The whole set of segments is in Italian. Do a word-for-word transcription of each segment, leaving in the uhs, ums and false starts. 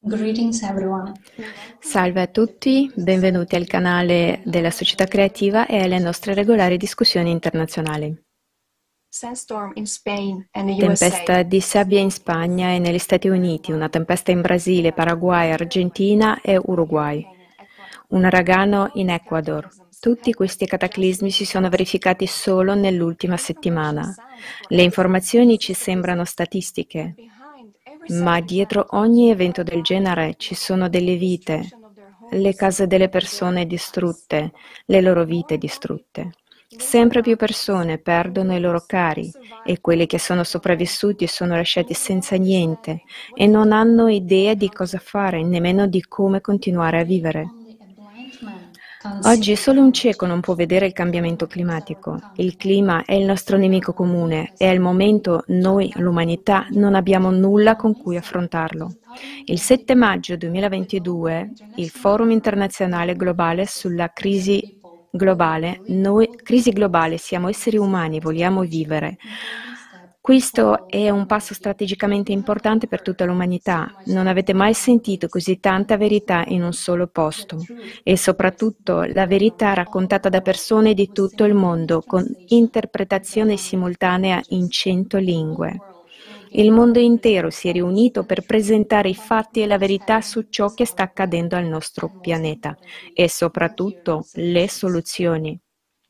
Greetings everyone. Salve a tutti, benvenuti al canale della Società Creativa e alle nostre regolari discussioni internazionali. Sandstorm in Spain and the Tempesta U S A. di sabbia in Spagna e negli Stati Uniti, una tempesta in Brasile, Paraguay, Argentina e Uruguay, un uragano in Ecuador. Tutti questi cataclismi si sono verificati solo nell'ultima settimana. Le informazioni ci sembrano statistiche, ma dietro ogni evento del genere ci sono delle vite, le case delle persone distrutte, le loro vite distrutte. Sempre più persone perdono i loro cari e quelli che sono sopravvissuti sono lasciati senza niente e non hanno idea di cosa fare, nemmeno di come continuare a vivere. Oggi solo un cieco non può vedere il cambiamento climatico. Il clima è il nostro nemico comune e al momento noi, l'umanità, non abbiamo nulla con cui affrontarlo. Il sette maggio duemilaventidue, il Forum internazionale globale sulla crisi globale, noi, crisi globale, siamo esseri umani, vogliamo vivere. Questo è un passo strategicamente importante per tutta l'umanità. Non avete mai sentito così tanta verità in un solo posto e soprattutto la verità raccontata da persone di tutto il mondo con interpretazione simultanea in cento lingue. Il mondo intero si è riunito per presentare i fatti e la verità su ciò che sta accadendo al nostro pianeta e soprattutto le soluzioni.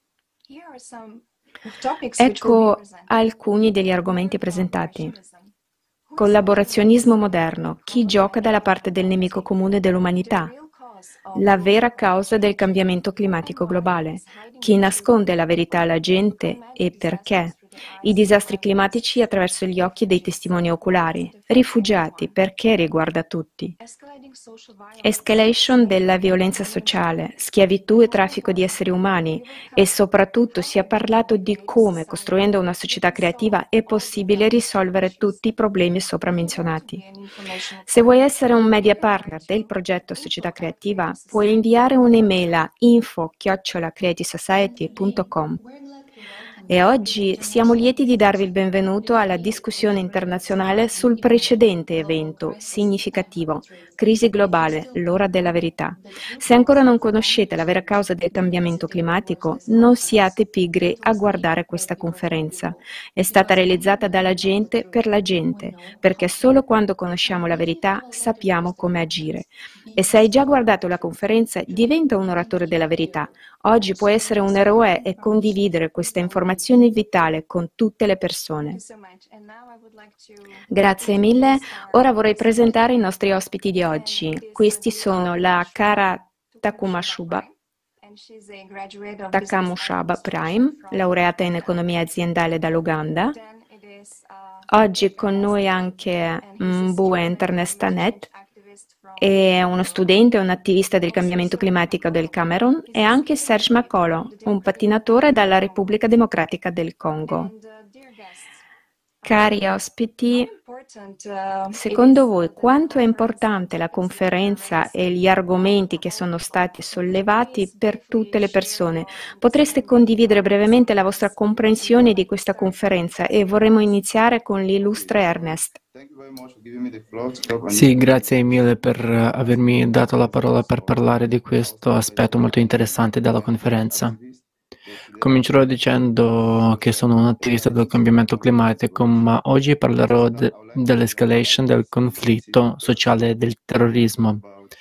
Ecco alcuni degli argomenti presentati. Collaborazionismo moderno. Chi gioca dalla parte del nemico comune dell'umanità? La vera causa del cambiamento climatico globale. Chi nasconde la verità alla gente e perché? I disastri climatici attraverso gli occhi dei testimoni oculari. Rifugiati, perché riguarda tutti. Escalation della violenza sociale, schiavitù e traffico di esseri umani e soprattutto si è parlato di come, costruendo una società creativa, è possibile risolvere tutti i problemi sopra menzionati. Se vuoi essere un media partner del progetto Società Creativa, puoi inviare un'email a info chiocciola creative society punto com. E oggi siamo lieti di darvi il benvenuto alla discussione internazionale sul precedente evento significativo, Crisi globale, l'ora della verità. Se ancora non conoscete la vera causa del cambiamento climatico, non siate pigri a guardare questa conferenza. È stata realizzata dalla gente per la gente, perché solo quando conosciamo la verità sappiamo come agire. E se hai già guardato la conferenza, diventa un oratore della verità. Oggi puoi essere un eroe e condividere questa informazione vitale con tutte le persone. Grazie mille. Ora vorrei presentare i nostri ospiti di oggi. Questi sono la cara Takumashuba, Takamushaba Prime, laureata in economia aziendale dall'Uganda. Oggi con noi anche Mbue Internet, è uno studente e un attivista del cambiamento climatico del Camerun, e anche Serge Makolo, un pattinatore dalla Repubblica Democratica del Congo. Cari ospiti, secondo voi quanto è importante la conferenza e gli argomenti che sono stati sollevati per tutte le persone? Potreste condividere brevemente la vostra comprensione di questa conferenza e vorremmo iniziare con l'illustre Ernest. Sì, grazie mille per avermi dato la parola per parlare di questo aspetto molto interessante della conferenza. Comincerò dicendo che sono un attivista del cambiamento climatico, ma oggi parlerò de- dell'escalation del conflitto sociale e del terrorismo.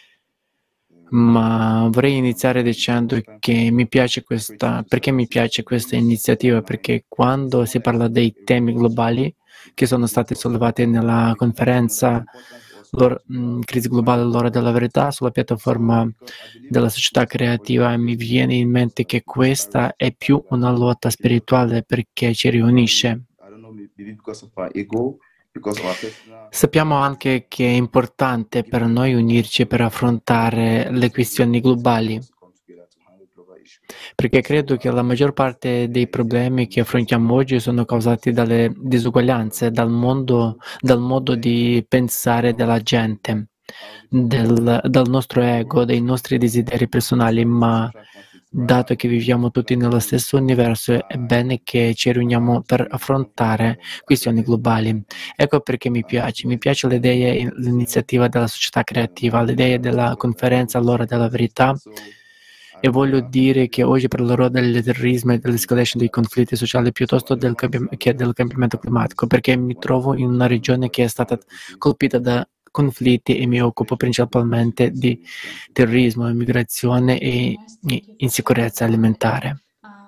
Ma vorrei iniziare dicendo che mi piace questa, perché mi piace questa iniziativa, perché quando si parla dei temi globali che sono stati sollevati nella conferenza l'ora, mh, Crisi globale, l'ora della verità sulla piattaforma della società creativa, mi viene in mente che questa è più una lotta spirituale perché ci riunisce. Sappiamo anche che è importante per noi unirci per affrontare le questioni globali, perché credo che la maggior parte dei problemi che affrontiamo oggi sono causati dalle disuguaglianze, dal mondo, dal modo di pensare della gente, del, dal nostro ego, dei nostri desideri personali, ma dato che viviamo tutti nello stesso universo, è bene che ci riuniamo per affrontare questioni globali. Ecco perché mi piace. Mi piace l'idea, l'iniziativa della società creativa, l'idea della conferenza all'ora della verità. E voglio dire che oggi parlerò del terrorismo e dell'escalation dei conflitti sociali piuttosto del cambi- che del cambiamento climatico, perché mi trovo in una regione che è stata colpita da conflitti e mi occupo principalmente di terrorismo, immigrazione e insicurezza alimentare.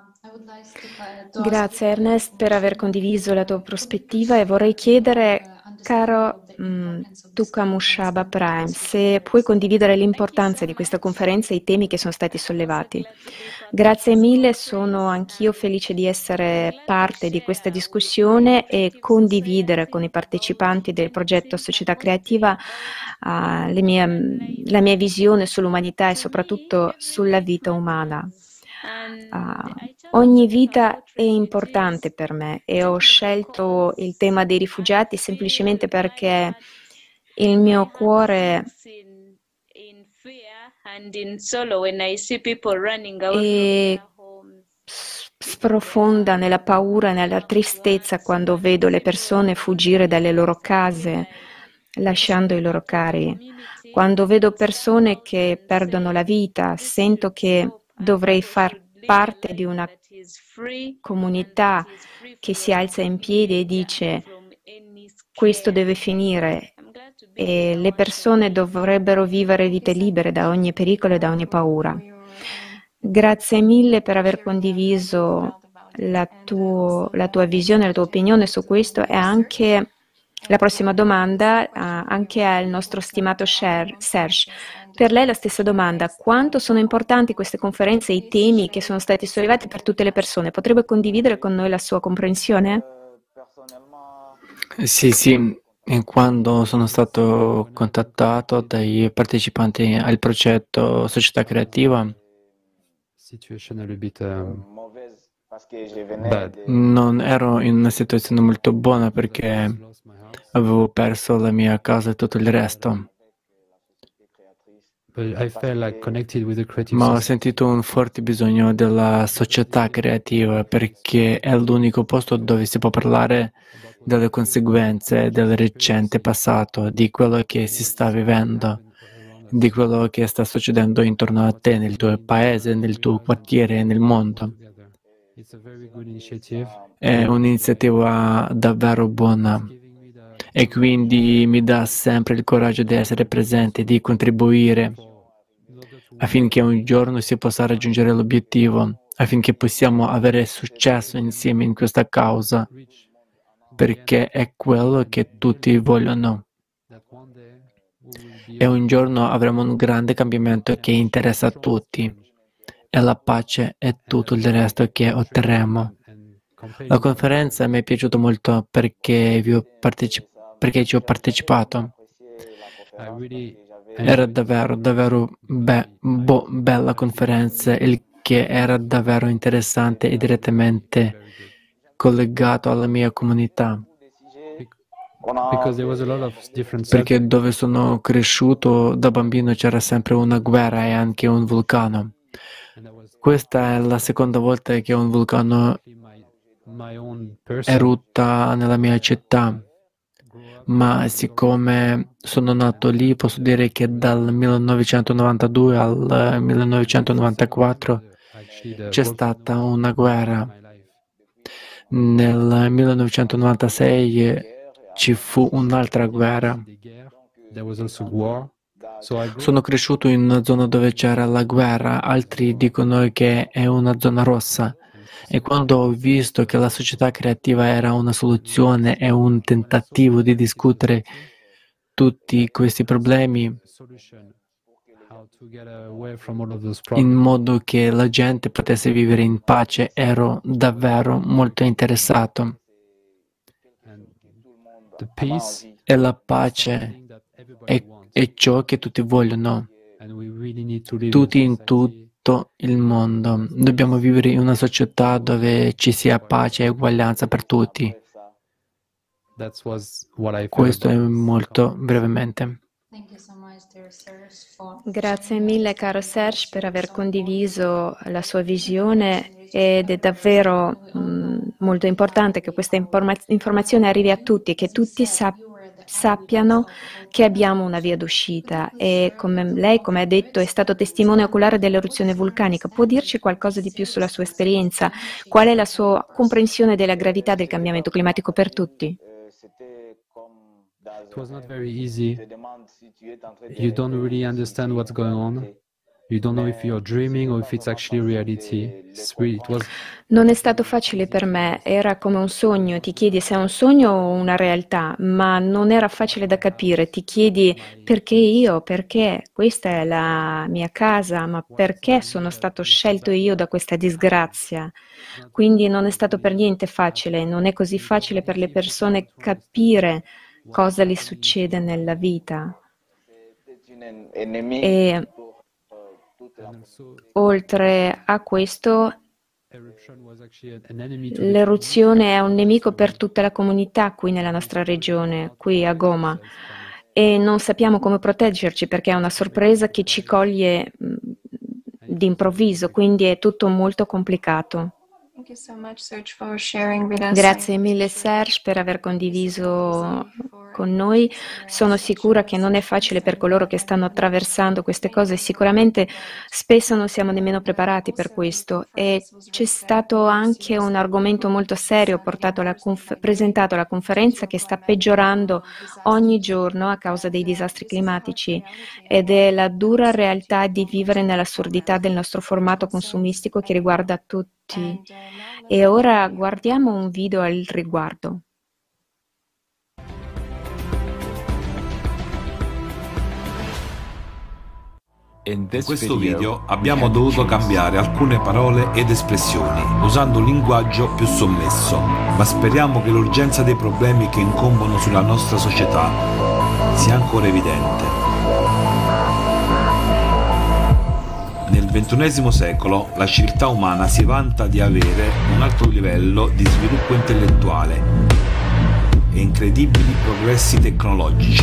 Grazie Ernest per aver condiviso la tua prospettiva e vorrei chiedere, caro mh, Tukam Shaba Prime, se puoi condividere l'importanza di questa conferenza e i temi che sono stati sollevati. Grazie mille, sono anch'io felice di essere parte di questa discussione e condividere con i partecipanti del progetto Società Creativa uh, le mie, la mia visione sull'umanità e soprattutto sulla vita umana. Uh, ogni vita è importante per me e ho scelto il tema dei rifugiati semplicemente perché il mio cuore è sprofonda nella paura e nella tristezza quando vedo le persone fuggire dalle loro case, lasciando i loro cari. Quando vedo persone che perdono la vita, sento che dovrei far parte di una comunità che si alza in piedi e dice questo deve finire e le persone dovrebbero vivere vite libere da ogni pericolo e da ogni paura. Grazie mille per aver condiviso la, tuo, la tua visione, la tua opinione su questo e anche la prossima domanda uh, anche al nostro stimato Serge. Per lei la stessa domanda, quanto sono importanti queste conferenze e i temi che sono stati sollevati per tutte le persone? Potrebbe condividere con noi la sua comprensione? Sì, sì, e quando sono stato contattato dai partecipanti al progetto Società Creativa, non ero in una situazione molto buona perché avevo perso la mia casa e tutto il resto. Ma ho sentito un forte bisogno della società creativa perché è l'unico posto dove si può parlare delle conseguenze del recente passato, di quello che si sta vivendo, di quello che sta succedendo intorno a te, nel tuo paese, nel tuo quartiere, nel mondo. È un'iniziativa davvero buona e quindi mi dà sempre il coraggio di essere presente, di contribuire affinché un giorno si possa raggiungere l'obiettivo, affinché possiamo avere successo insieme in questa causa, perché è quello che tutti vogliono. E un giorno avremo un grande cambiamento che interessa a tutti, e la pace e tutto il resto che otterremo. La conferenza mi è piaciuta molto perché, vi ho parteci- perché ci ho partecipato. Era davvero, davvero be- bo- bella conferenza, il che era davvero interessante e direttamente collegato alla mia comunità. Perché dove sono cresciuto da bambino c'era sempre una guerra e anche un vulcano. Questa è la seconda volta che un vulcano erutta nella mia città. Ma siccome sono nato lì, posso dire che dal millenovecentonovantadue al millenovecentonovantaquattro c'è stata una guerra. Nel millenovecentonovantasei ci fu un'altra guerra. Sono cresciuto in una zona dove c'era la guerra, altri dicono che è una zona rossa. E quando ho visto che la società creativa era una soluzione e un tentativo di discutere tutti questi problemi in modo che la gente potesse vivere in pace, ero davvero molto interessato. E la pace è, è ciò che tutti vogliono, tutti in tutto il mondo. Dobbiamo vivere in una società dove ci sia pace e uguaglianza per tutti. Questo è molto brevemente. Grazie mille, caro Serge, per aver condiviso la sua visione ed è davvero mh, molto importante che questa informa- informazione arrivi a tutti e che tutti sap- sappiano che abbiamo una via d'uscita e come lei, come ha detto, è stato testimone oculare dell'eruzione vulcanica. Può dirci qualcosa di più sulla sua esperienza? Qual è la sua comprensione della gravità del cambiamento climatico per tutti? It was not very easy. You don't really understand what's going on. You don't know if you're dreaming or if it's actually reality. It's really, it was... Non è stato facile per me, era come un sogno, ti chiedi se è un sogno o una realtà, ma non era facile da capire, ti chiedi perché io, perché questa è la mia casa, ma perché sono stato scelto io da questa disgrazia? Quindi non è stato per niente facile, non è così facile per le persone capire cosa gli succede nella vita. E oltre a questo, l'eruzione è un nemico per tutta la comunità qui nella nostra regione, qui a Goma, e non sappiamo come proteggerci perché è una sorpresa che ci coglie mh, d'improvviso, quindi è tutto molto complicato. Grazie mille Serge per aver condiviso con noi. Sono sicura che non è facile per coloro che stanno attraversando queste cose, sicuramente spesso non siamo nemmeno preparati per questo e c'è stato anche un argomento molto serio portato alla conf- presentato alla conferenza che sta peggiorando ogni giorno a causa dei disastri climatici ed è la dura realtà di vivere nell'assurdità del nostro formato consumistico che riguarda tutti. E ora guardiamo un video al riguardo. In questo video abbiamo dovuto cambiare alcune parole ed espressioni, usando un linguaggio più sommesso, ma speriamo che l'urgenza dei problemi che incombono sulla nostra società sia ancora evidente. Nel ventunesimo secolo la civiltà umana si vanta di avere un alto livello di sviluppo intellettuale e incredibili progressi tecnologici.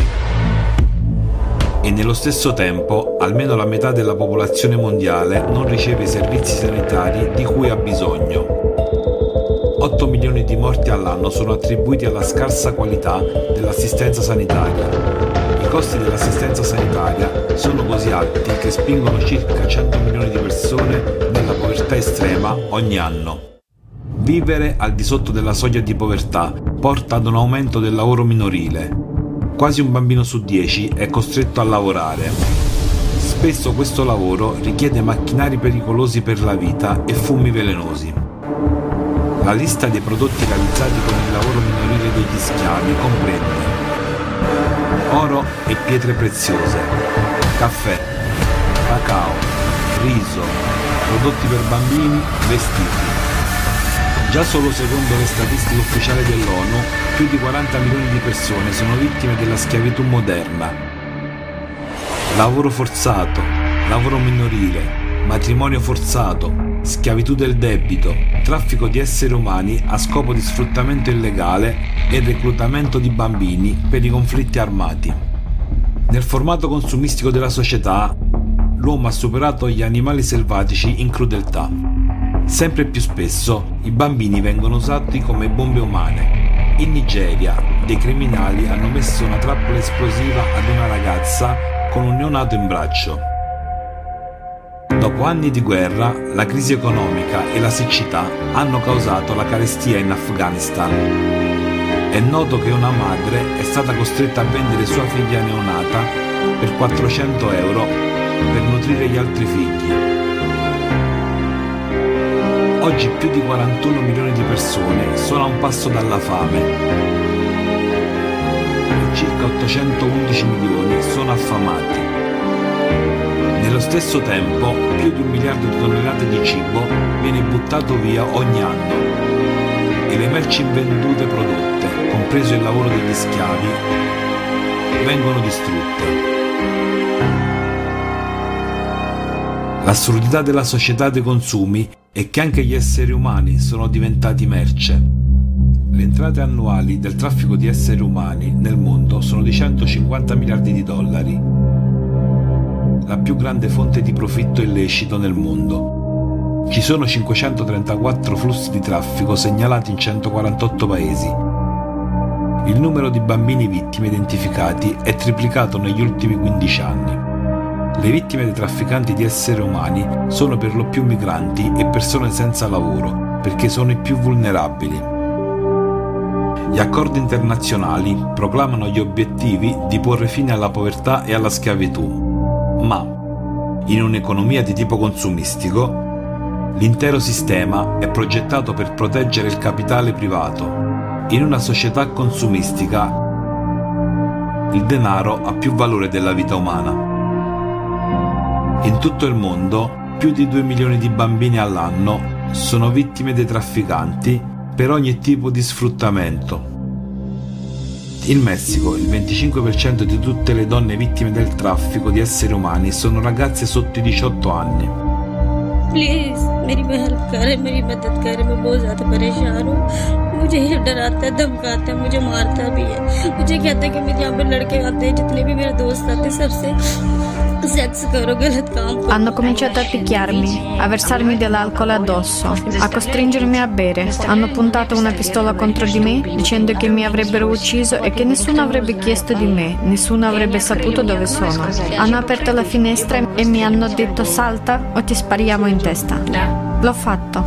E nello stesso tempo almeno la metà della popolazione mondiale non riceve i servizi sanitari di cui ha bisogno. otto milioni di morti all'anno sono attribuiti alla scarsa qualità dell'assistenza sanitaria. I costi dell'assistenza sanitaria sono così alti che spingono circa cento milioni di persone nella povertà estrema ogni anno. Vivere al di sotto della soglia di povertà porta ad un aumento del lavoro minorile. Quasi un bambino su dieci è costretto a lavorare. Spesso questo lavoro richiede macchinari pericolosi per la vita e fumi velenosi. La lista dei prodotti realizzati con il lavoro minorile degli schiavi comprende oro e pietre preziose, caffè, cacao, riso, prodotti per bambini, vestiti. Già solo secondo le statistiche ufficiali dell'ONU, più di quaranta milioni di persone sono vittime della schiavitù moderna. Lavoro forzato, lavoro minorile, matrimonio forzato, schiavitù del debito, traffico di esseri umani a scopo di sfruttamento illegale e reclutamento di bambini per i conflitti armati. Nel formato consumistico della società, l'uomo ha superato gli animali selvatici in crudeltà. Sempre più spesso i bambini vengono usati come bombe umane. In Nigeria, dei criminali hanno messo una trappola esplosiva ad una ragazza con un neonato in braccio. Dopo anni di guerra, la crisi economica e la siccità hanno causato la carestia in Afghanistan. È noto che una madre è stata costretta a vendere sua figlia neonata per quattrocento euro per nutrire gli altri figli. Oggi più di quarantuno milioni di persone sono a un passo dalla fame e circa ottocentoundici milioni sono affamati. Nello stesso tempo più di un miliardo di tonnellate di cibo viene buttato via ogni anno e le merci invendute prodotte, compreso il lavoro degli schiavi, vengono distrutte. L'assurdità della società dei consumi è che anche gli esseri umani sono diventati merce. Le entrate annuali del traffico di esseri umani nel mondo sono di centocinquanta miliardi di dollari la più grande fonte di profitto illecito nel mondo. Ci sono cinquecentotrentaquattro flussi di traffico segnalati in centoquarantotto paesi. Il numero di bambini vittime identificati è triplicato negli ultimi quindici anni. Le vittime dei trafficanti di esseri umani sono per lo più migranti e persone senza lavoro, perché sono i più vulnerabili. Gli accordi internazionali proclamano gli obiettivi di porre fine alla povertà e alla schiavitù, ma in un'economia di tipo consumistico, l'intero sistema è progettato per proteggere il capitale privato. In una società consumistica, il denaro ha più valore della vita umana. In tutto il mondo, più di due milioni di bambini all'anno sono vittime dei trafficanti per ogni tipo di sfruttamento. In Messico, il venticinque per cento di tutte le donne vittime del traffico di esseri umani sono ragazze sotto i diciotto anni. Please मेरी help करें, मेरी मदद करें, मैं बहुत ज़्यादा परेशान हूँ। मुझे ये डराता है, धमकाता है, मुझे मारता भी है। मुझे कहता है कि मेरे यहाँ पे लड़के आते हैं, जितने भी मेरे दोस्त आते हैं सबसे सेक्स करो, गलत काम करो। Hanno cominciato a picchiarmi, a versarmi dell'alcol addosso, a costringermi a bere. Hanno puntato una pistola contro di me, dicendo che mi avrebbero ucciso e che nessuno avrebbe chiesto di me, nessuno avrebbe saputo dove sono. Hanno aperto la finestra e mi hanno detto salta o ti spariamo in testa. L'ho fatto.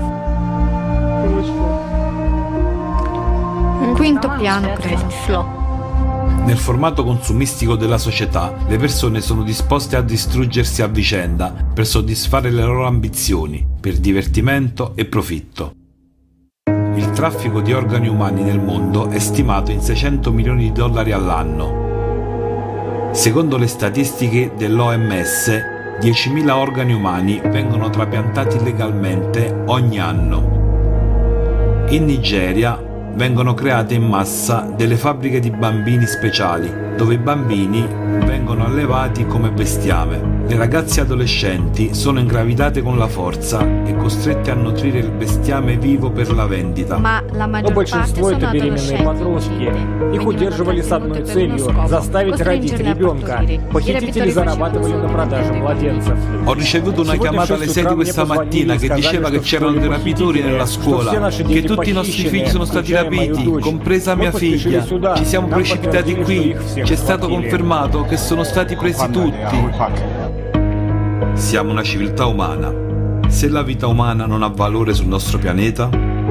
Quinto piano, credo. Nel formato consumistico della società, le persone sono disposte a distruggersi a vicenda per soddisfare le loro ambizioni, per divertimento e profitto. Il traffico di organi umani nel mondo è stimato in seicento milioni di dollari all'anno. Secondo le statistiche dell'O M S, diecimila organi umani vengono trapiantati illegalmente ogni anno. In Nigeria vengono create in massa delle fabbriche di bambini speciali, dove i bambini vengono allevati come bestiame. Le ragazze adolescenti sono ingravidate con la forza e costrette a nutrire il bestiame vivo per la vendita. Ma la Но maggior parte большинство sono это беременные подростки. Их удерживали с одной целью – заставить родить ребенка. Похитители зарабатывали на продаже младенцев. Ho ricevuto una chiamata alle sei di questa mattina che diceva che c'erano dei rapitori nella scuola, che tutti i nostri figli sono stati rapiti, compresa mia figlia. Ci siamo precipitati qui, ci è stato confermato che sono stati presi tutti. Siamo una civiltà umana. Se la vita umana non ha valore sul nostro pianeta,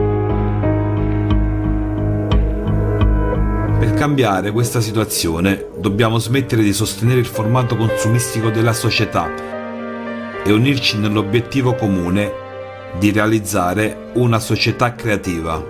per cambiare questa situazione dobbiamo smettere di sostenere il formato consumistico della società e unirci nell'obiettivo comune di realizzare una società creativa.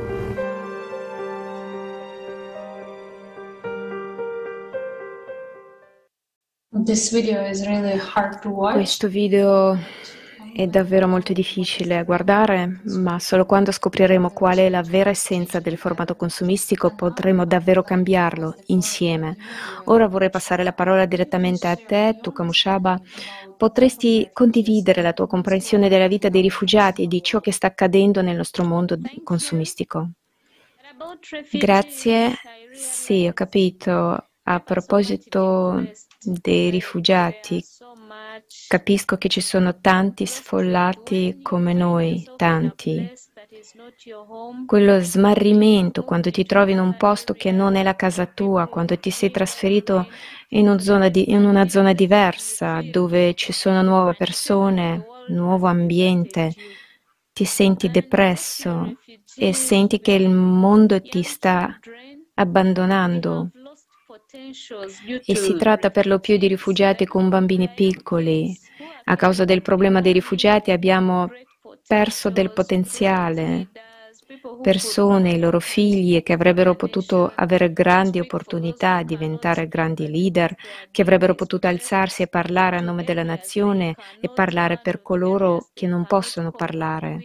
This video is really hard to watch. Questo video è davvero molto difficile guardare, ma solo quando scopriremo qual è la vera essenza del formato consumistico potremo davvero cambiarlo insieme. Ora vorrei passare la parola direttamente a te, tu Kamushaba. Potresti condividere la tua comprensione della vita dei rifugiati e di ciò che sta accadendo nel nostro mondo consumistico? Grazie. Sì, ho capito. A proposito dei rifugiati, capisco che ci sono tanti sfollati come noi, tanti. Quello smarrimento quando ti trovi in un posto che non è la casa tua, quando ti sei trasferito in una zona, di, in una zona diversa, dove ci sono nuove persone, nuovo ambiente, ti senti depresso e senti che il mondo ti sta abbandonando. E si tratta per lo più di rifugiati con bambini piccoli. A causa del problema dei rifugiati abbiamo perso del potenziale, persone, i loro figli che avrebbero potuto avere grandi opportunità, diventare grandi leader, che avrebbero potuto alzarsi e parlare a nome della nazione e parlare per coloro che non possono parlare.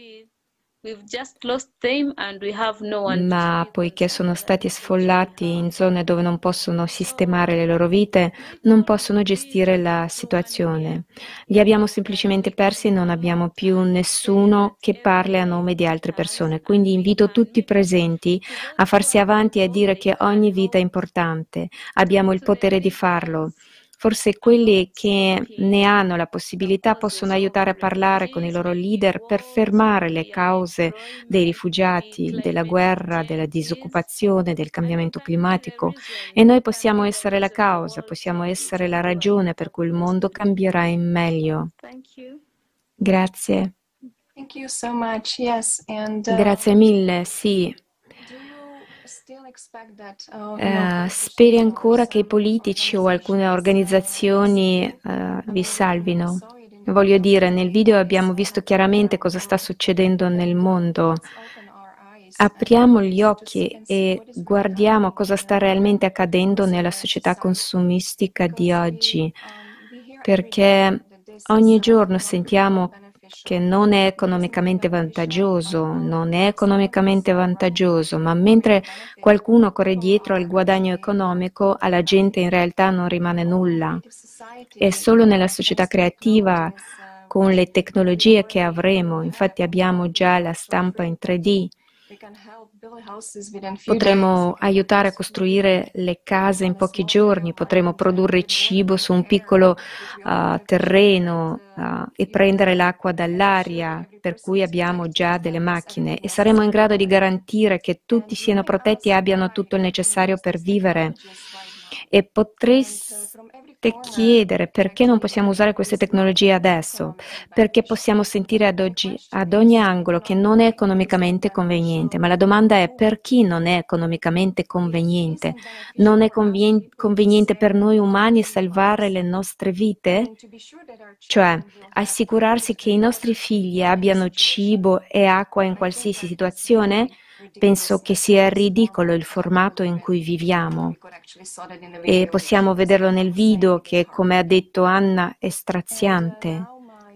Ma poiché sono stati sfollati in zone dove non possono sistemare le loro vite, non possono gestire la situazione. Li abbiamo semplicemente persi e non abbiamo più nessuno che parli a nome di altre persone. Quindi invito tutti i presenti a farsi avanti e a dire che ogni vita è importante. Abbiamo il potere di farlo. Forse quelli che ne hanno la possibilità possono aiutare a parlare con i loro leader per fermare le cause dei rifugiati, della guerra, della disoccupazione, del cambiamento climatico. E noi possiamo essere la causa, possiamo essere la ragione per cui il mondo cambierà in meglio. Grazie. Grazie mille, sì. Uh, speri ancora che i politici o alcune organizzazioni uh, vi salvino? Voglio dire, nel video abbiamo visto chiaramente cosa sta succedendo nel mondo. Apriamo gli occhi e guardiamo cosa sta realmente accadendo nella società consumistica di oggi, perché ogni giorno sentiamo che non è economicamente vantaggioso, non è economicamente vantaggioso, ma mentre qualcuno corre dietro al guadagno economico, alla gente in realtà non rimane nulla. È solo nella società creativa, con le tecnologie che avremo, infatti abbiamo già la stampa in tre D, potremo aiutare a costruire le case in pochi giorni, potremo produrre cibo su un piccolo uh, terreno uh, e prendere l'acqua dall'aria, per cui abbiamo già delle macchine e saremo in grado di garantire che tutti siano protetti e abbiano tutto il necessario per vivere. E potreste chiedere perché non possiamo usare queste tecnologie adesso, perché possiamo sentire ad, oggi, ad ogni angolo che non è economicamente conveniente, ma la domanda è per chi non è economicamente conveniente? Non è convien- conveniente per noi umani salvare le nostre vite? Cioè, assicurarsi che i nostri figli abbiano cibo e acqua in qualsiasi situazione? Penso che sia ridicolo il formato in cui viviamo e possiamo vederlo nel video che, come ha detto Anna, è straziante.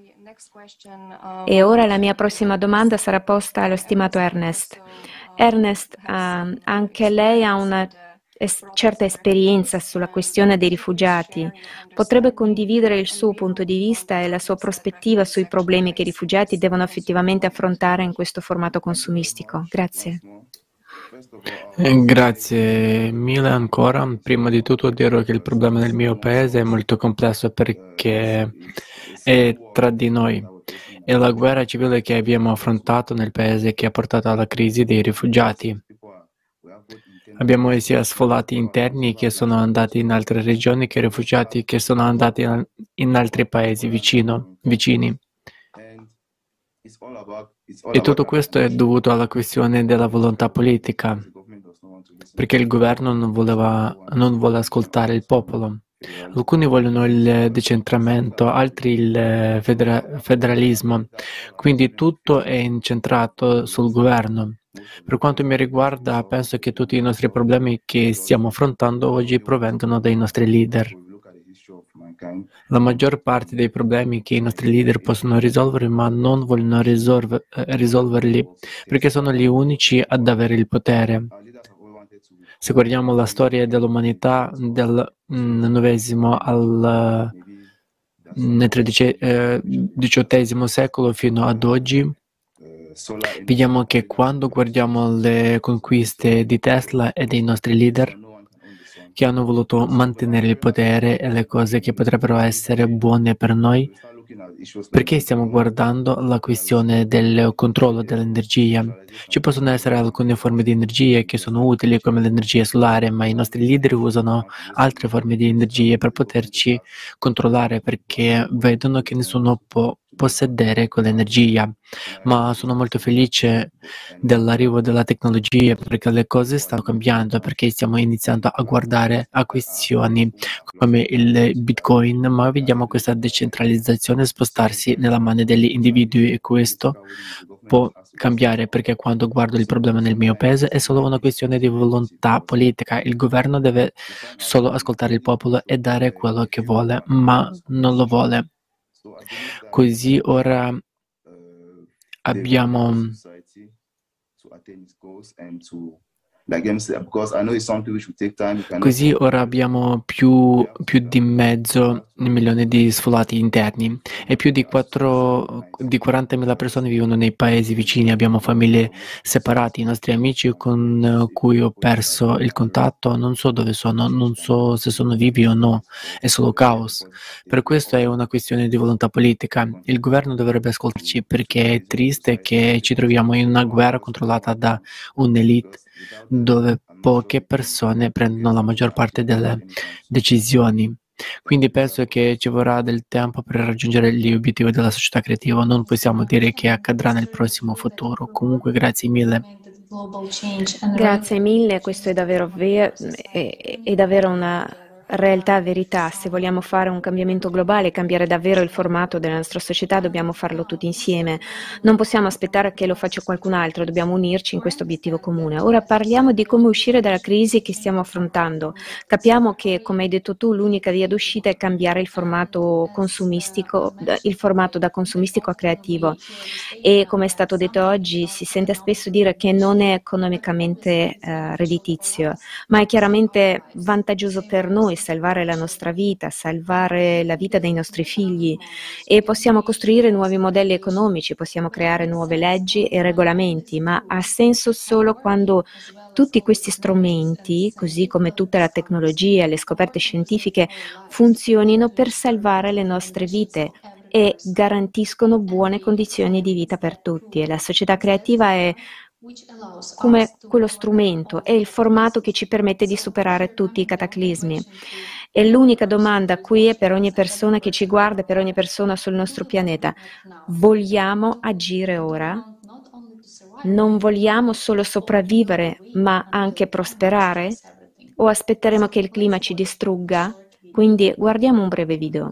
E ora la mia prossima domanda sarà posta allo stimato Ernest. Ernest, uh, anche lei ha una es- certa esperienza sulla questione dei rifugiati. Potrebbe condividere il suo punto di vista e la sua prospettiva sui problemi che i rifugiati devono effettivamente affrontare in questo formato consumistico. Grazie. Eh, Grazie mille ancora. Prima di tutto dirò che il problema del mio paese è molto complesso perché è tra di noi. È la guerra civile che abbiamo affrontato nel paese che ha portato alla crisi dei rifugiati. Abbiamo sia sfollati interni che sono andati in altre regioni che rifugiati che sono andati in altri paesi vicino, vicini. E tutto questo è dovuto alla questione della volontà politica, perché il governo non, voleva, non vuole ascoltare il popolo. Alcuni vogliono il decentramento, altri il federa- federalismo, quindi tutto è incentrato sul governo. Per quanto mi riguarda, penso che tutti i nostri problemi che stiamo affrontando oggi provengono dai nostri leader. La maggior parte dei problemi che i nostri leader possono risolvere, ma non vogliono risolver- risolverli, perché sono gli unici ad avere il potere. Se guardiamo la storia dell'umanità dal novesimo al diciottesimo secolo fino ad oggi, vediamo che quando guardiamo le conquiste di Tesla e dei nostri leader che hanno voluto mantenere il potere e le cose che potrebbero essere buone per noi, perché stiamo guardando la questione del controllo dell'energia. Ci possono essere alcune forme di energia che sono utili come l'energia solare, ma i nostri leader usano altre forme di energia per poterci controllare perché vedono che nessuno può possedere quell'energia. Ma sono molto felice dell'arrivo della tecnologia perché le cose stanno cambiando, perché stiamo iniziando a guardare a questioni come il Bitcoin, ma vediamo questa decentralizzazione spostarsi nella mano degli individui e questo può cambiare perché quando guardo il problema nel mio paese è solo una questione di volontà politica. Il governo deve solo ascoltare il popolo e dare quello che vuole, ma non lo vuole. Così ora abbiamo Così ora abbiamo più, più di mezzo milione di sfollati interni e più di, quattro, di quarantamila persone vivono nei paesi vicini. Abbiamo famiglie separate, i nostri amici con cui ho perso il contatto, non so dove sono, non so se sono vivi o no, è solo caos. Per questo è una questione di volontà politica. Il governo dovrebbe ascoltarci perché è triste che ci troviamo in una guerra controllata da un'elite dove poche persone prendono la maggior parte delle decisioni. Quindi penso che ci vorrà del tempo per raggiungere gli obiettivi della società creativa. Non possiamo dire che accadrà nel prossimo futuro. Comunque, grazie mille. Grazie mille, questo è davvero, ver- è, è davvero una realtà, verità. Se vogliamo fare un cambiamento globale, cambiare davvero il formato della nostra società, dobbiamo farlo tutti insieme. Non possiamo aspettare che lo faccia qualcun altro, dobbiamo unirci in questo obiettivo comune. Ora parliamo di come uscire dalla crisi che stiamo affrontando. Capiamo che, come hai detto tu, l'unica via d'uscita è cambiare il formato consumistico, il formato da consumistico a creativo. E come è stato detto oggi, si sente spesso dire che non è economicamente eh, redditizio, ma è chiaramente vantaggioso per noi salvare la nostra vita, salvare la vita dei nostri figli, e possiamo costruire nuovi modelli economici, possiamo creare nuove leggi e regolamenti, ma ha senso solo quando tutti questi strumenti, così come tutta la tecnologia e le scoperte scientifiche, funzionino per salvare le nostre vite e garantiscono buone condizioni di vita per tutti. E la società creativa è come quello strumento, è il formato che ci permette di superare tutti i cataclismi. E l'unica domanda qui è per ogni persona che ci guarda, per ogni persona sul nostro pianeta: vogliamo agire ora? Non vogliamo solo sopravvivere, ma anche prosperare? O aspetteremo che il clima ci distrugga? Quindi guardiamo un breve video.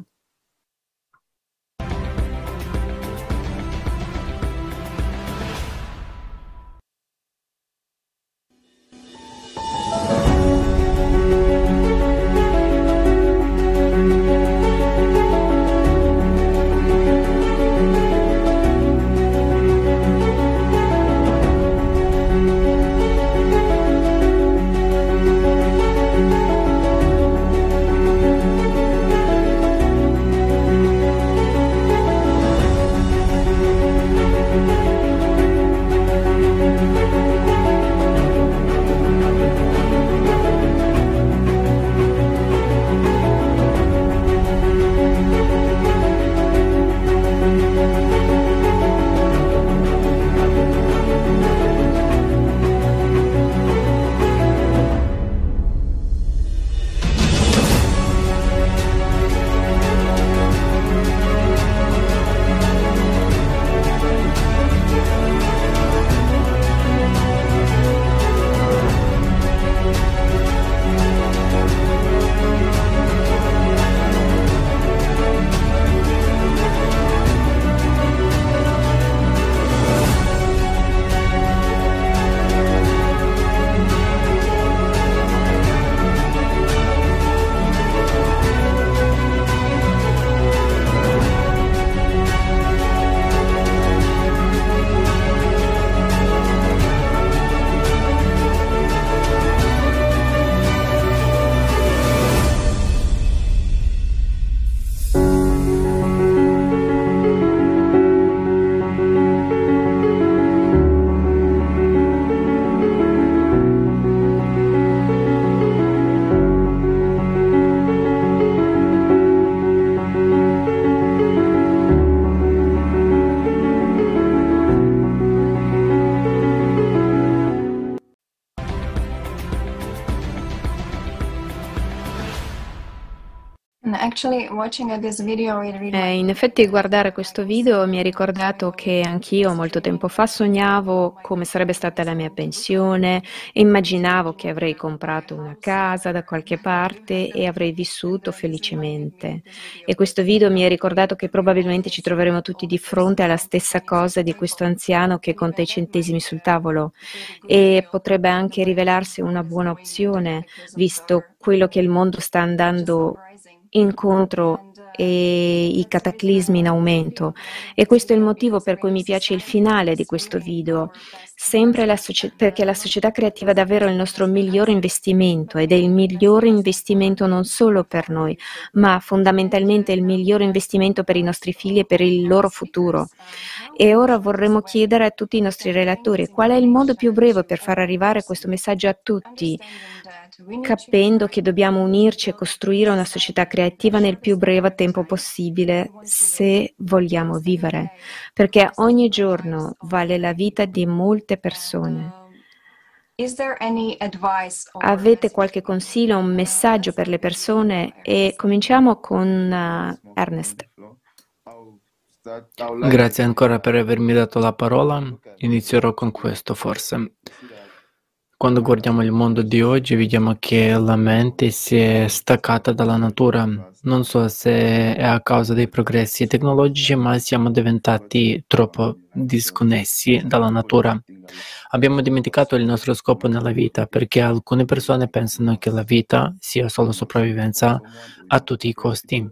Eh, in effetti guardare questo video mi ha ricordato che anch'io molto tempo fa sognavo come sarebbe stata la mia pensione, immaginavo che avrei comprato una casa da qualche parte e avrei vissuto felicemente. E questo video mi ha ricordato che probabilmente ci troveremo tutti di fronte alla stessa cosa di questo anziano che conta i centesimi sul tavolo, e potrebbe anche rivelarsi una buona opzione, visto quello che il mondo sta andando incontro e i cataclismi in aumento. E questo è il motivo per cui mi piace il finale di questo video. sempre la socie- perché la società creativa è davvero il nostro migliore investimento ed è il migliore investimento non solo per noi, ma fondamentalmente il migliore investimento per i nostri figli e per il loro futuro. E ora vorremmo chiedere a tutti i nostri relatori qual è il modo più breve per far arrivare questo messaggio a tutti, capendo che dobbiamo unirci e costruire una società creativa nel più breve tempo possibile se vogliamo vivere, perché ogni giorno vale la vita di molte persone. Avete qualche consiglio, un messaggio per le persone? E cominciamo con uh, Ernest. Grazie ancora per avermi dato la parola. Inizierò con questo, forse. Quando guardiamo il mondo di oggi, vediamo che la mente si è staccata dalla natura. Non so se è a causa dei progressi tecnologici, ma siamo diventati troppo disconnessi dalla natura. Abbiamo dimenticato il nostro scopo nella vita, perché alcune persone pensano che la vita sia solo sopravvivenza a tutti i costi.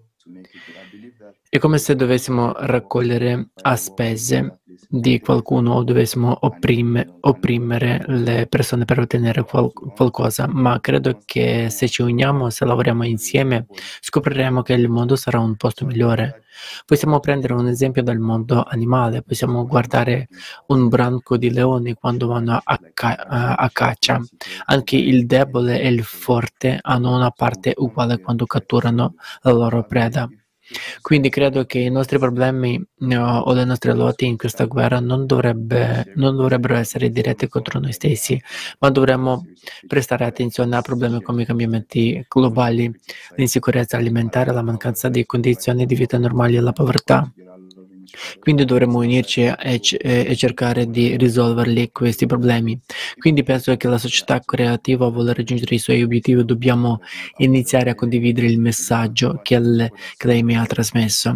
È come se dovessimo raccogliere a spese di qualcuno o dovessimo opprime, opprimere le persone per ottenere qual- qualcosa, ma credo che se ci uniamo, se lavoriamo insieme, scopriremo che il mondo sarà un posto migliore. Possiamo prendere un esempio dal mondo animale, possiamo guardare un branco di leoni quando vanno a, ca- a- a caccia. Anche il debole e il forte hanno una parte uguale quando catturano la loro preda. Quindi credo che i nostri problemi no, o le nostre lotte in questa guerra non, dovrebbe, non dovrebbero essere diretti contro noi stessi, ma dovremmo prestare attenzione a problemi come i cambiamenti globali, l'insicurezza alimentare, la mancanza di condizioni di vita normali e la povertà. Quindi dovremmo unirci e, c- e cercare di risolverli questi problemi. Quindi penso che la società creativa vuole raggiungere i suoi obiettivi, dobbiamo iniziare a condividere il messaggio che, le, che lei mi ha trasmesso.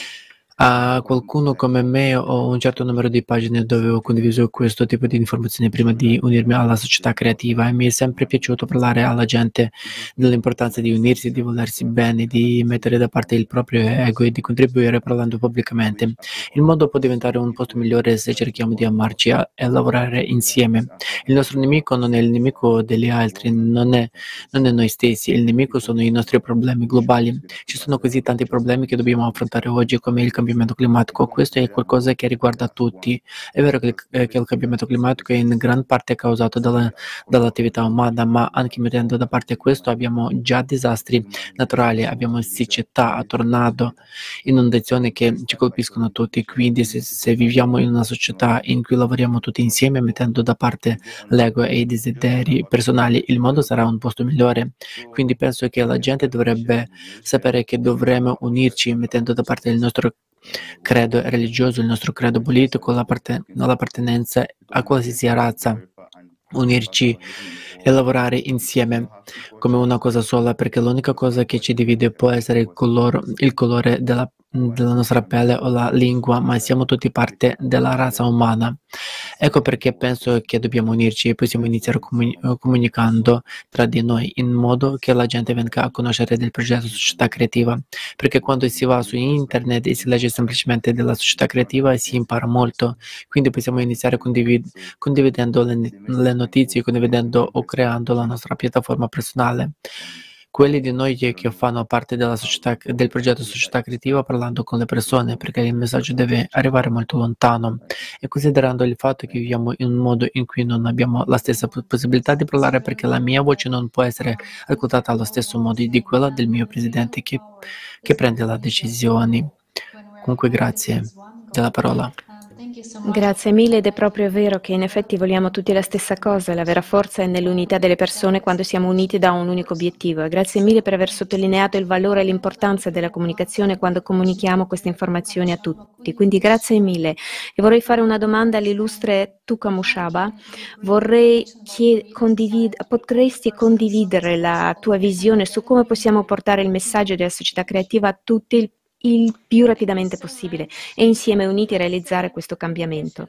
A qualcuno come me ho un certo numero di pagine dove ho condiviso questo tipo di informazioni prima di unirmi alla società creativa e mi è sempre piaciuto parlare alla gente dell'importanza di unirsi, di volersi bene, di mettere da parte il proprio ego e di contribuire parlando pubblicamente. Il mondo può diventare un posto migliore se cerchiamo di amarci e lavorare insieme. Il nostro nemico non è il nemico degli altri, non è, non è noi stessi, il nemico sono i nostri problemi globali. Ci sono così tanti problemi che dobbiamo affrontare oggi, come il cambiamento climatico. Questo è qualcosa che riguarda tutti. È vero che il, eh, che il cambiamento climatico è in gran parte causato dalla, dall'attività umana, ma anche mettendo da parte questo abbiamo già disastri naturali, abbiamo siccità, tornado, inondazioni che ci colpiscono tutti. Quindi se, se viviamo in una società in cui lavoriamo tutti insieme, mettendo da parte l'ego e i desideri personali, il mondo sarà un posto migliore. Quindi penso che la gente dovrebbe sapere che dovremmo unirci mettendo da parte il nostro credo religioso, il nostro credo politico, l'appartenenza a qualsiasi razza, unirci e lavorare insieme come una cosa sola, perché l'unica cosa che ci divide può essere il colore, il colore della, della nostra pelle o la lingua, ma siamo tutti parte della razza umana. Ecco perché penso che dobbiamo unirci e possiamo iniziare comuni- comunicando tra di noi in modo che la gente venga a conoscere del progetto Società Creativa, perché quando si va su internet e si legge semplicemente della società creativa si impara molto. Quindi possiamo iniziare condivid- condividendo le, le notizie, condividendo o creando la nostra piattaforma personale. Quelli di noi che, che fanno parte della società, del progetto Società Creativa, parlando con le persone, perché il messaggio deve arrivare molto lontano, e considerando il fatto che viviamo in un modo in cui non abbiamo la stessa possibilità di parlare, perché la mia voce non può essere ascoltata allo stesso modo di quella del mio presidente che, che prende le decisioni. Comunque grazie della parola. Grazie mille, ed è proprio vero che in effetti vogliamo tutti la stessa cosa. La vera forza è nell'unità delle persone quando siamo uniti da un unico obiettivo. E grazie mille per aver sottolineato il valore e l'importanza della comunicazione quando comunichiamo queste informazioni a tutti. Quindi grazie mille. E vorrei fare una domanda all'illustre Tuka Mushaba. Vorrei chied- condivid- potresti condividere la tua visione su come possiamo portare il messaggio della società creativa a tutti il il più rapidamente possibile e insieme uniti realizzare questo cambiamento.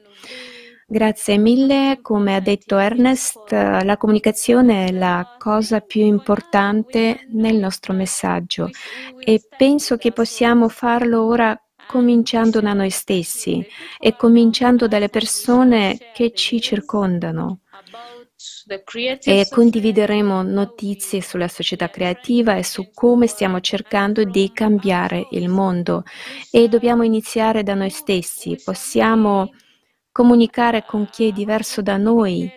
Grazie mille. Come ha detto Ernest, la comunicazione è la cosa più importante nel nostro messaggio e penso che possiamo farlo ora cominciando da noi stessi e cominciando dalle persone che ci circondano. E condivideremo notizie sulla società creativa e su come stiamo cercando di cambiare il mondo. E dobbiamo iniziare da noi stessi. Possiamo comunicare con chi è diverso da noi,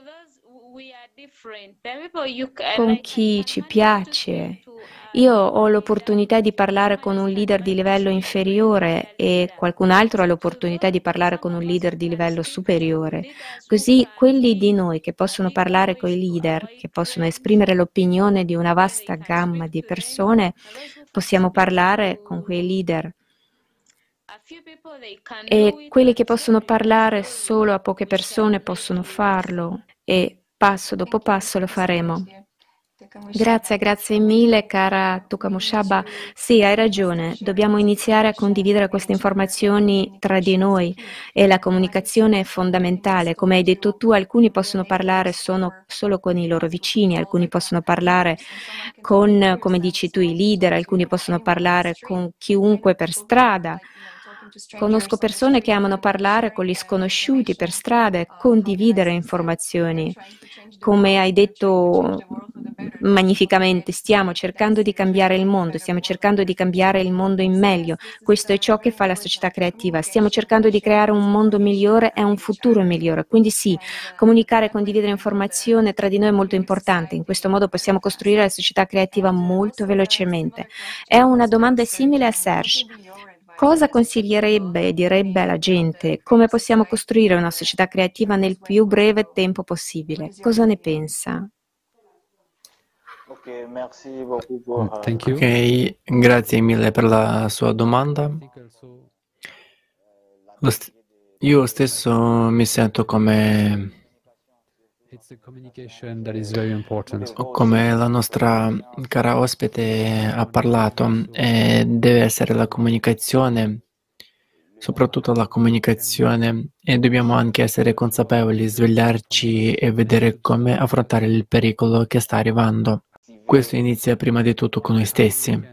con chi ci piace. Io ho l'opportunità di parlare con un leader di livello inferiore e qualcun altro ha l'opportunità di parlare con un leader di livello superiore. Così quelli di noi che possono parlare con i leader, che possono esprimere l'opinione di una vasta gamma di persone, possiamo parlare con quei leader. E quelli che possono parlare solo a poche persone possono farlo e passo dopo passo lo faremo. Grazie, grazie mille, cara Tukamushaba. Sì, hai ragione, dobbiamo iniziare a condividere queste informazioni tra di noi e la comunicazione è fondamentale. Come hai detto tu, alcuni possono parlare sono, solo con i loro vicini, alcuni possono parlare con, come dici tu, i leader, alcuni possono parlare con chiunque per strada. Conosco persone che amano parlare con gli sconosciuti per strada e condividere informazioni. Come hai detto magnificamente, stiamo cercando di cambiare il mondo, stiamo cercando di cambiare il mondo in meglio. Questo è ciò che fa la società creativa. Stiamo cercando di creare un mondo migliore e un futuro migliore. Quindi sì, comunicare e condividere informazione tra di noi è molto importante. In questo modo possiamo costruire la società creativa molto velocemente. È una domanda simile a Serge. Cosa consiglierebbe e direbbe alla gente? Come possiamo costruire una società creativa nel più breve tempo possibile? Cosa ne pensa? Thank you. Ok, grazie mille per la sua domanda. Lo st- io stesso mi sento come, It's the communication that is very important. come la nostra cara ospite ha parlato, e deve essere la comunicazione, soprattutto la comunicazione, e dobbiamo anche essere consapevoli, svegliarci e vedere come affrontare il pericolo che sta arrivando. Questo inizia prima di tutto con noi stessi.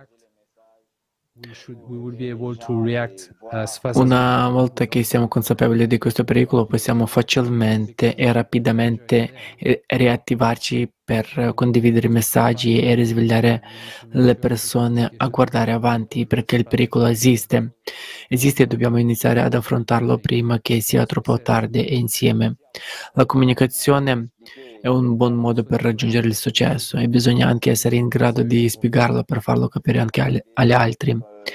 We should, we will be able to react as fast as Una volta che siamo consapevoli di questo pericolo, possiamo facilmente e rapidamente eh, riattivarci per condividere messaggi e risvegliare le persone a guardare avanti, perché il pericolo esiste. Esiste e dobbiamo iniziare ad affrontarlo prima che sia troppo tardi e insieme. La comunicazione è un buon modo per raggiungere il successo e bisogna anche essere in grado di spiegarlo per farlo capire anche agli, agli altri.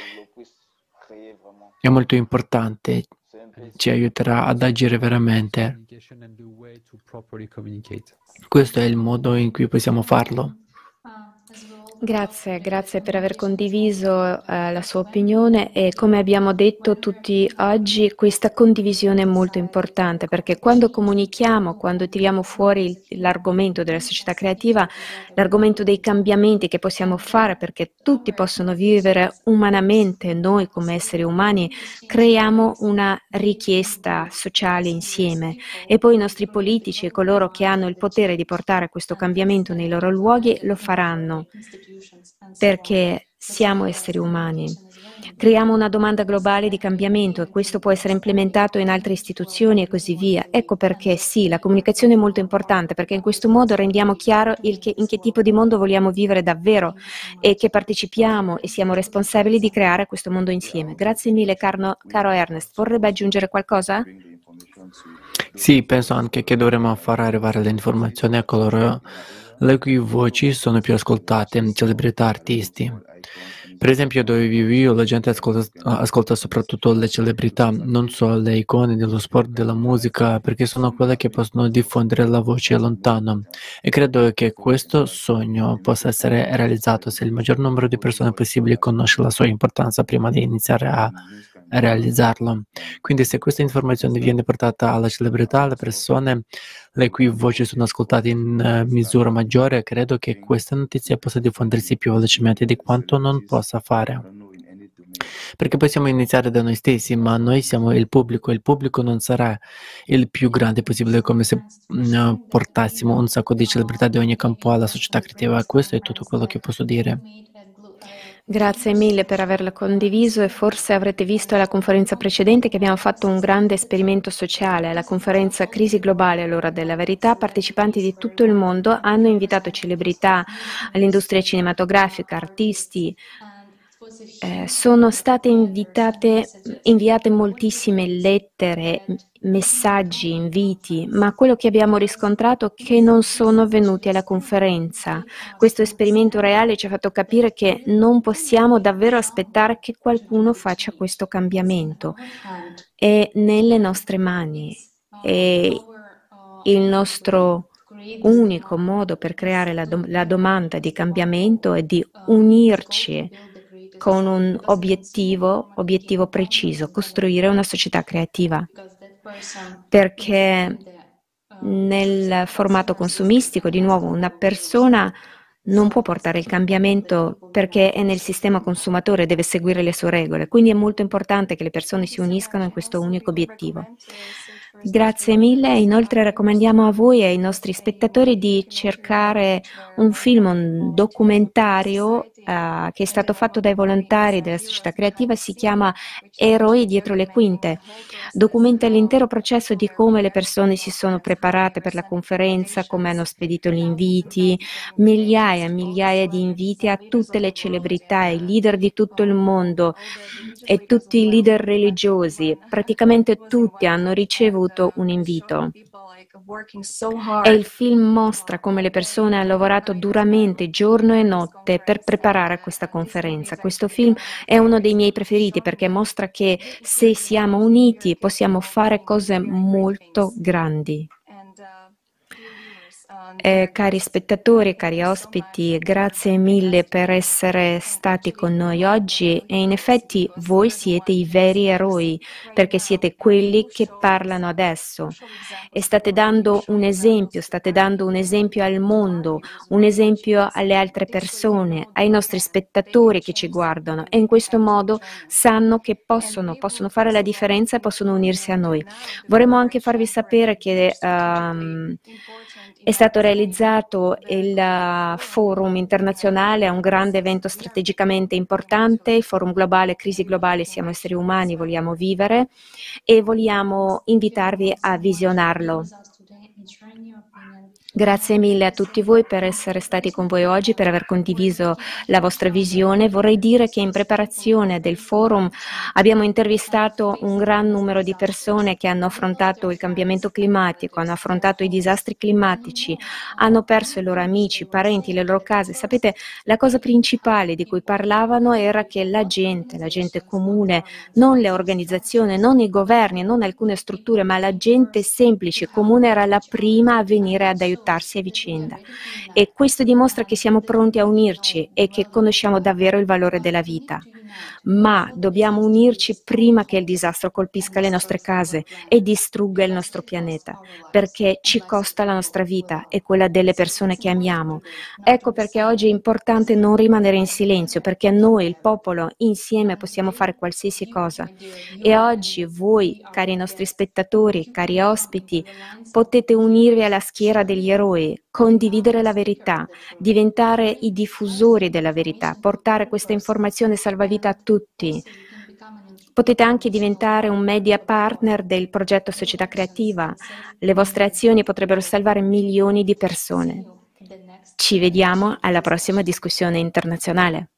È molto importante, ci aiuterà ad agire veramente. communication and the way to properly communicate. Questo è il modo in cui possiamo farlo. Grazie, grazie per aver condiviso eh, la sua opinione e come abbiamo detto tutti oggi questa condivisione è molto importante perché quando comunichiamo, quando tiriamo fuori il- l'argomento della società creativa, l'argomento dei cambiamenti che possiamo fare perché tutti possono vivere umanamente, noi come esseri umani creiamo una richiesta sociale insieme e poi i nostri politici e coloro che hanno il potere di portare questo cambiamento nei loro luoghi lo faranno. Perché siamo esseri umani. Creiamo una domanda globale di cambiamento e questo può essere implementato in altre istituzioni e così via. Ecco perché sì, la comunicazione è molto importante perché in questo modo rendiamo chiaro il che, in che tipo di mondo vogliamo vivere davvero e che partecipiamo e siamo responsabili di creare questo mondo insieme. Grazie mille, caro, caro Ernest. Vorrebbe aggiungere qualcosa? Sì, penso anche che dovremmo far arrivare le informazioni a coloro le cui voci sono più ascoltate, celebrità, artisti. Per esempio, dove vivo io, la gente ascolta, ascolta soprattutto le celebrità, non solo le icone dello sport, della musica, perché sono quelle che possono diffondere la voce lontano. E credo che questo sogno possa essere realizzato se il maggior numero di persone possibili conosce la sua importanza prima di iniziare a realizzarlo. Quindi se questa informazione viene portata alla celebrità, alle persone le cui voci sono ascoltate in eh, misura maggiore, credo che questa notizia possa diffondersi più velocemente di quanto non possa fare. Perché possiamo iniziare da noi stessi, ma noi siamo il pubblico. Il pubblico non sarà il più grande possibile, come se mm, portassimo un sacco di celebrità di ogni campo alla società creativa. Questo è tutto quello che posso dire. Grazie mille per averlo condiviso e forse avrete visto alla conferenza precedente che abbiamo fatto un grande esperimento sociale. Alla conferenza Crisi Globale all'Ora della Verità, partecipanti di tutto il mondo hanno invitato celebrità all'industria cinematografica, artisti. Eh, sono state invitate, inviate moltissime lettere, messaggi, inviti, ma quello che abbiamo riscontrato è che non sono venuti alla conferenza. Questo esperimento reale ci ha fatto capire che non possiamo davvero aspettare che qualcuno faccia questo cambiamento. È nelle nostre mani e il nostro unico modo per creare la, do- la domanda di cambiamento è di unirci con un obiettivo, obiettivo preciso, costruire una società creativa. Perché nel formato consumistico, di nuovo, una persona non può portare il cambiamento perché è nel sistema consumatore, deve seguire le sue regole. Quindi è molto importante che le persone si uniscano in questo unico obiettivo. Grazie mille. Inoltre raccomandiamo a voi e ai nostri spettatori di cercare un film, un documentario uh, che è stato fatto dai volontari della società creativa, si chiama Eroi dietro le quinte. Documenta l'intero processo di come le persone si sono preparate per la conferenza, come hanno spedito gli inviti, migliaia e migliaia di inviti a tutte le celebrità, ai leader di tutto il mondo e tutti i leader religiosi. Praticamente tutti hanno ricevuto un invito. E il film mostra come le persone hanno lavorato duramente giorno e notte per preparare questa conferenza. Questo film è uno dei miei preferiti perché mostra che se siamo uniti possiamo fare cose molto grandi. Eh, cari spettatori, cari ospiti, grazie mille per essere stati con noi oggi e in effetti voi siete i veri eroi perché siete quelli che parlano adesso e state dando un esempio, state dando un esempio al mondo, un esempio alle altre persone, ai nostri spettatori che ci guardano e in questo modo sanno che possono, possono fare la differenza e possono unirsi a noi. Vorremmo anche farvi sapere che um, è stato realizzato il uh, forum internazionale, è un grande evento strategicamente importante, il forum globale Crisi Globale Siamo Esseri Umani, Vogliamo Vivere e vogliamo invitarvi a visionarlo. Grazie mille a tutti voi per essere stati con voi oggi, per aver condiviso la vostra visione. Vorrei dire che in preparazione del forum abbiamo intervistato un gran numero di persone che hanno affrontato il cambiamento climatico, hanno affrontato i disastri climatici, hanno perso i loro amici, parenti, le loro case. Sapete, la cosa principale di cui parlavano era che la gente, la gente comune, non le organizzazioni, non i governi, non alcune strutture, ma la gente semplice, comune era la prima a venire ad aiutare a vicenda e questo dimostra che siamo pronti a unirci e che conosciamo davvero il valore della vita. Ma dobbiamo unirci prima che il disastro colpisca le nostre case e distrugga il nostro pianeta, perché ci costa la nostra vita e quella delle persone che amiamo. Ecco perché oggi è importante non rimanere in silenzio, perché noi, il popolo, insieme possiamo fare qualsiasi cosa. E oggi voi, cari nostri spettatori, cari ospiti, potete unirvi alla schiera degli eroi, condividere la verità, diventare i diffusori della verità, portare questa informazione salvavita a tutti. Potete anche diventare un media partner del progetto Società Creativa. Le vostre azioni potrebbero salvare milioni di persone. Ci vediamo alla prossima discussione internazionale.